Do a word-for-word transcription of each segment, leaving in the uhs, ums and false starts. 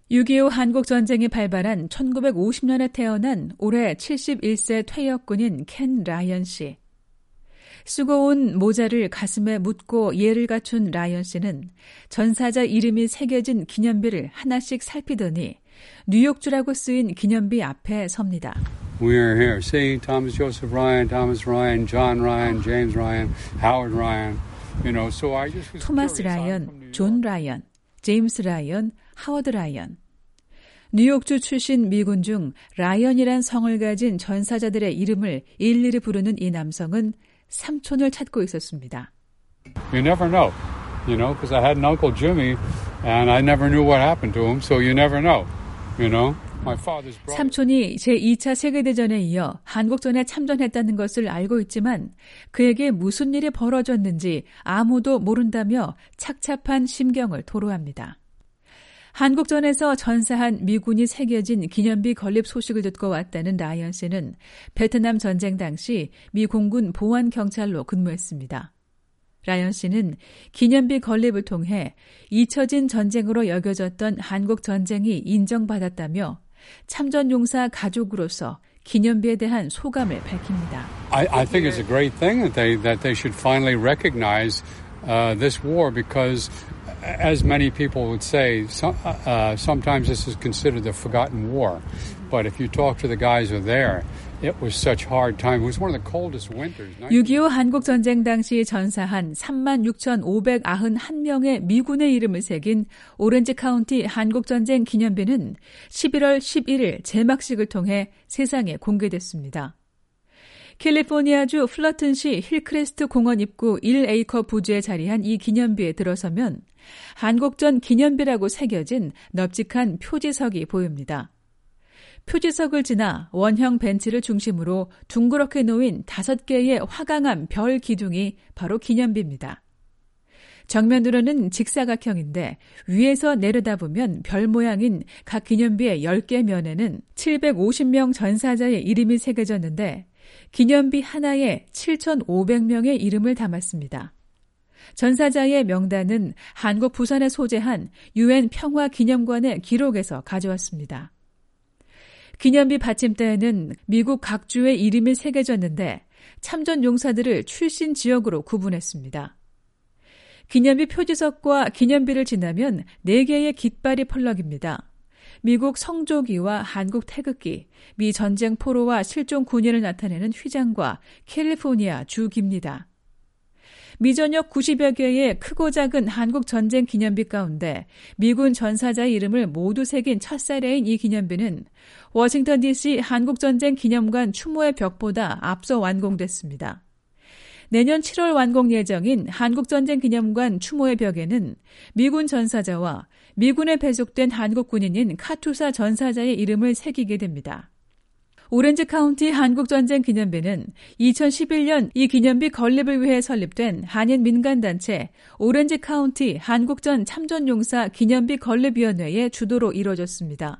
육이오 한국전쟁이 발발한 천구백오십 년에 태어난 올해 칠십일 세 퇴역군인 켄 라이언 씨. 쓰고 온 모자를 가슴에 묻고 예를 갖춘 라이언 씨는 전사자 이름이 새겨진 기념비를 하나씩 살피더니 뉴욕주라고 쓰인 기념비 앞에 섭니다. We are here. See, Thomas Joseph Ryan, Thomas Ryan, John Ryan, James Ryan, Howard Ryan. You know, so I just was 토마스 라이언, 존 라이언, 제임스 라이언, 하워드 라이언. 뉴욕주 출신 미군 중 라이언이란 성을 가진 전사자들의 이름을 일일이 부르는 이 남성은 삼촌을 찾고 있었습니다. You never know, you know, because I had an Uncle Jimmy and I never knew what happened to him, so you never know, you know. My father's brother. 삼촌이 제이 차 세계대전에 이어 한국전에 참전했다는 것을 알고 있지만 그에게 무슨 일이 벌어졌는지 아무도 모른다며 착잡한 심경을 토로합니다. 한국전에서 전사한 미군이 새겨진 기념비 건립 소식을 듣고 왔다는 라이언 씨는 베트남 전쟁 당시 미 공군 보안경찰로 근무했습니다. 라이언 씨는 기념비 건립을 통해 잊혀진 전쟁으로 여겨졌던 한국 전쟁이 인정받았다며 참전용사 가족으로서 기념비에 대한 소감을 밝힙니다. I, I think it's a great thing that they that they should finally recognize uh, this war because as many people would say, some, uh, sometimes this is considered the forgotten war. But if you talk to the guys who are there, it was such hard time. It was one of the coldest winters. 육이오 한국전쟁 당시 전사한 삼만 육천오백구십일 명의 미군의 이름을 새긴 오렌지 카운티 한국전쟁 기념비는 십일월 십일일 제막식을 통해 세상에 공개됐습니다. 캘리포니아주 플러튼시 힐크레스트 공원 입구 일 에이커 부지에 자리한 이 기념비에 들어서면 한국전 기념비라고 새겨진 넙직한 표지석이 보입니다. 표지석을 지나 원형 벤치를 중심으로 둥그렇게 놓인 다섯 개의 화강암 별 기둥이 바로 기념비입니다. 정면으로는 직사각형인데 위에서 내려다보면 별 모양인 각 기념비의 열 개 면에는 칠백오십 명 전사자의 이름이 새겨졌는데 기념비 하나에 칠천오백 명의 이름을 담았습니다. 전사자의 명단은 한국 부산에 소재한 유엔 평화기념관의 기록에서 가져왔습니다. 기념비 받침대에는 미국 각 주의 이름이 새겨졌는데 참전 용사들을 출신 지역으로 구분했습니다. 기념비 표지석과 기념비를 지나면 네 개의 깃발이 펄럭입니다. 미국 성조기와 한국 태극기, 미 전쟁 포로와 실종 군인을 나타내는 휘장과 캘리포니아 주기입니다. 미전역 구십여 개의 크고 작은 한국 전쟁 기념비 가운데 미군 전사자의 이름을 모두 새긴 첫 사례인 이 기념비는 워싱턴 디씨 한국전쟁 기념관 추모의 벽보다 앞서 완공됐습니다. 내년 칠월 완공 예정인 한국전쟁 기념관 추모의 벽에는 미군 전사자와 미군에 배속된 한국 군인인 카투사 전사자의 이름을 새기게 됩니다. 오렌지 카운티 한국전쟁 기념비는 이천십일 년 이 기념비 건립을 위해 설립된 한인 민간단체 오렌지 카운티 한국전 참전용사 기념비 건립위원회의 주도로 이루어졌습니다.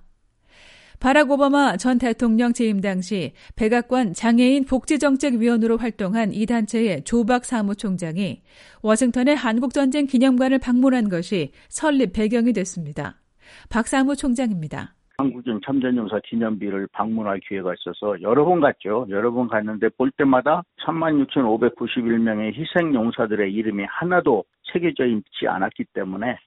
바락 오바마 전 대통령 재임 당시 백악관 장애인 복지정책위원으로 활동한 이 단체의 조박 사무총장이 워싱턴의 한국전쟁 기념관을 방문한 것이 설립 배경이 됐습니다. 박 사무총장입니다. 한국전 참전용사 기념비를 방문할 기회가 있어서 여러 번 갔죠. 여러 번 갔는데 볼 때마다 삼만 육천오백구십일 명의 희생용사들의 이름이 하나도 새겨져 있지 않았기 때문에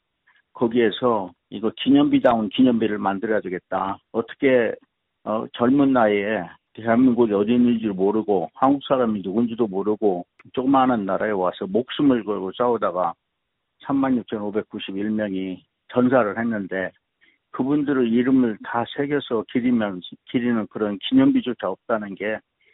거기에서 이거 기념비다운 기념비를 만들어야 되겠다. 어떻게 어, 젊은 나이에 대한민국이 어디 있는지를 모르고 한국 사람이 누군지도 모르고 조그마한 나라에 와서 목숨을 걸고 싸우다가 삼만 육천오백구십일 명이 전사를 했는데 그분들의 이름을 다 새겨서 기리면, 기리는 그런 기념비조차 없다는 게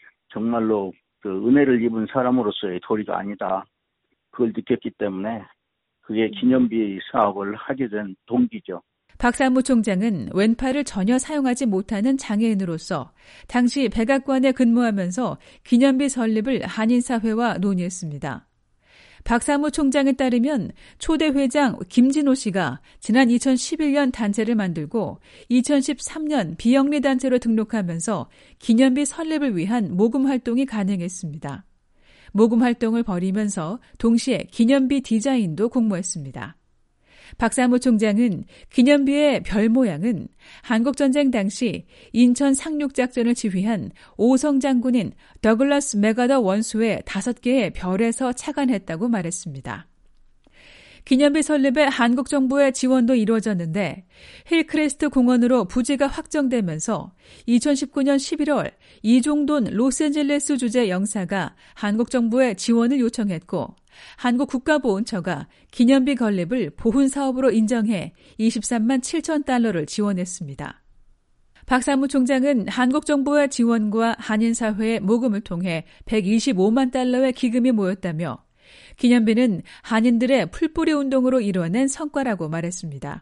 정말로 그 은혜를 입은 사람으로서의 도리가 아니다. 그걸 느꼈기 때문에 그게 기념비 사업을 하게 된 동기죠. 박 사무총장은 왼팔을 전혀 사용하지 못하는 장애인으로서 당시 백악관에 근무하면서 기념비 설립을 한인사회와 논의했습니다. 박 사무총장에 따르면 초대 회장 김진호 씨가 지난 이천십일 년 단체를 만들고 이천십삼 년 비영리 단체로 등록하면서 기념비 설립을 위한 모금 활동이 가능했습니다. 모금 활동을 벌이면서 동시에 기념비 디자인도 공모했습니다. 박 사무총장은 기념비의 별 모양은 한국전쟁 당시 인천 상륙작전을 지휘한 오성 장군인 더글라스 맥아더 원수의 다섯 개의 별에서 착안했다고 말했습니다. 기념비 설립에 한국 정부의 지원도 이루어졌는데 힐크레스트 공원으로 부지가 확정되면서 이천십구 년 십일월 이종돈 로스앤젤레스 주재 영사가 한국 정부에 지원을 요청했고 한국 국가보훈처가 기념비 건립을 보훈사업으로 인정해 이십삼만 칠천 달러를 지원했습니다. 박 사무총장은 한국 정부의 지원과 한인사회의 모금을 통해 백이십오만 달러의 기금이 모였다며 기념비는 한인들의 풀뿌리 운동으로 이루어낸 성과라고 말했습니다.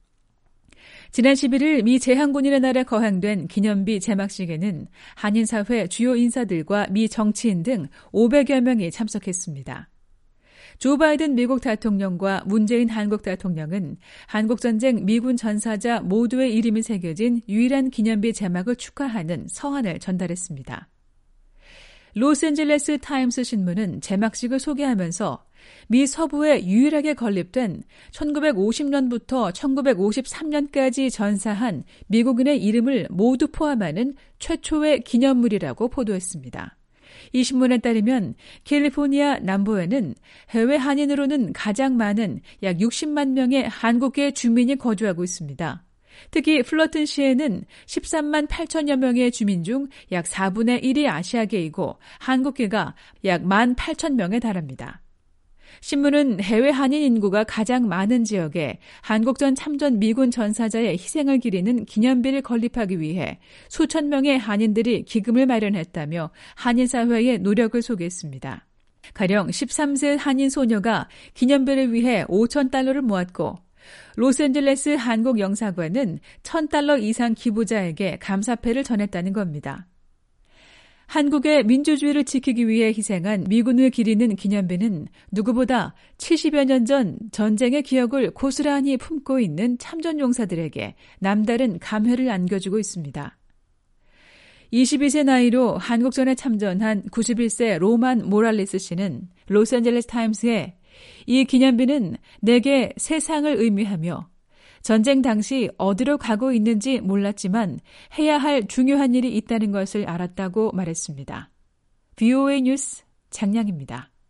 지난 십일일 미 제항군인의 날에 거행된 기념비 제막식에는 한인사회 주요 인사들과 미 정치인 등 오백여 명이 참석했습니다. 조 바이든 미국 대통령과 문재인 한국 대통령은 한국전쟁 미군 전사자 모두의 이름이 새겨진 유일한 기념비 제막을 축하하는 서한을 전달했습니다. 로스앤젤레스 타임스 신문은 제막식을 소개하면서 미 서부에 유일하게 건립된 천구백오십 년부터 천구백오십삼 년까지 전사한 미국인의 이름을 모두 포함하는 최초의 기념물이라고 보도했습니다. 이 신문에 따르면 캘리포니아 남부에는 해외 한인으로는 가장 많은 약 육십만 명의 한국계 주민이 거주하고 있습니다. 특히 플러튼시에는 십삼만 팔천여 명의 주민 중 약 사분의 일이 아시아계이고 한국계가 약 만 팔천 명에 달합니다. 신문은 해외 한인 인구가 가장 많은 지역에 한국전 참전 미군 전사자의 희생을 기리는 기념비를 건립하기 위해 수천 명의 한인들이 기금을 마련했다며 한인사회의 노력을 소개했습니다. 가령 십삼 세 한인 소녀가 기념비를 위해 오천 달러를 모았고 로스앤젤레스 한국영사관은 천 달러 이상 기부자에게 감사패를 전했다는 겁니다. 한국의 민주주의를 지키기 위해 희생한 미군을 기리는 기념비는 누구보다 칠십여 년 전 전쟁의 기억을 고스란히 품고 있는 참전용사들에게 남다른 감회를 안겨주고 있습니다. 이십이 세 나이로 한국전에 참전한 구십일 세 로만 모랄리스 씨는 로스앤젤레스 타임스에 이 기념비는 내게 세상을 의미하며 전쟁 당시 어디로 가고 있는지 몰랐지만 해야 할 중요한 일이 있다는 것을 알았다고 말했습니다. 브이오에이 뉴스 장량입니다.